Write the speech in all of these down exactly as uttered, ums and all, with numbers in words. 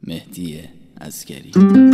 مهدی عسگری.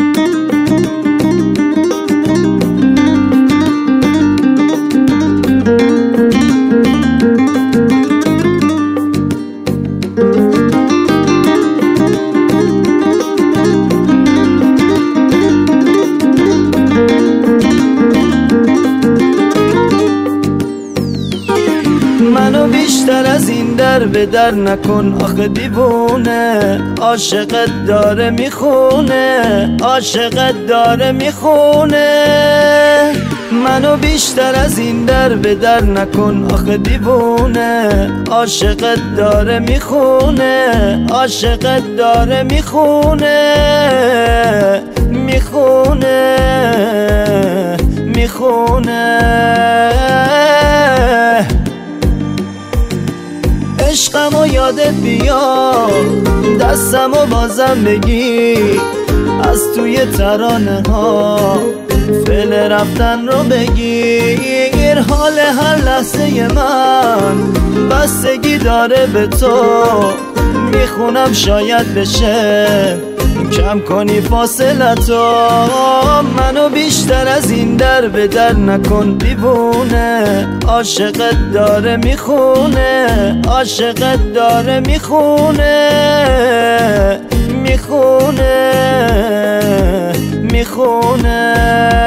منو بیشتر از این در به در نکن آخه دیوونه، عاشقت داره میخونه، عاشقت داره میخونه. منو بیشتر از این در به در نکن آخه دیوونه، عاشقت داره میخونه، عاشقت داره میخونه، میخونه میخونه. عشقمو یادت بیا، دستمو بازم بگی، از توی ترانه ها فعل رفتن رو بگیر. حال هر لحظه من بستگی داره به تو، میخونم شاید بشه کم کنی فاصلتو. منو بیشتر از این در به در نکن دیوونه، عاشقت داره میخونه، عاشقت داره میخونه، میخونه میخونه.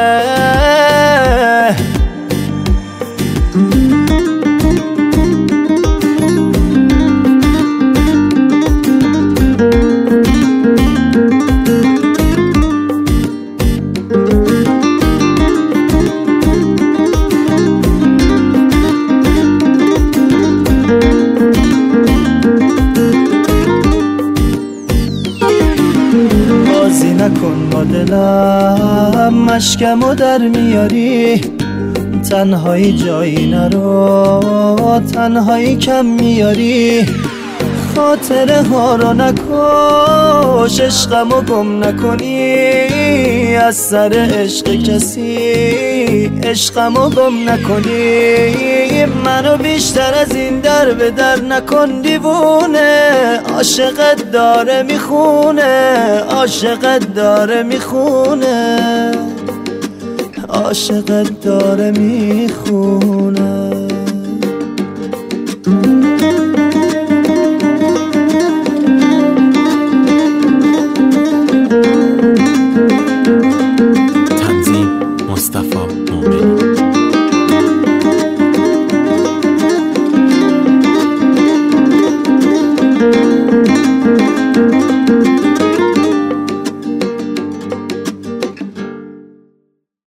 بازی نکن با دلم، مشکمو در میاری، تنهایی جایی نرو، تنهایی کم میاری. خاطره ها رو نکش، عشقمو گم نکنی، از سر عشق کسی عشقمو گم نکنی. منو بیشتر از این در به در نکن دیوونه، عاشقت داره میخونه، عاشقت داره میخونه، عاشقت داره میخونه.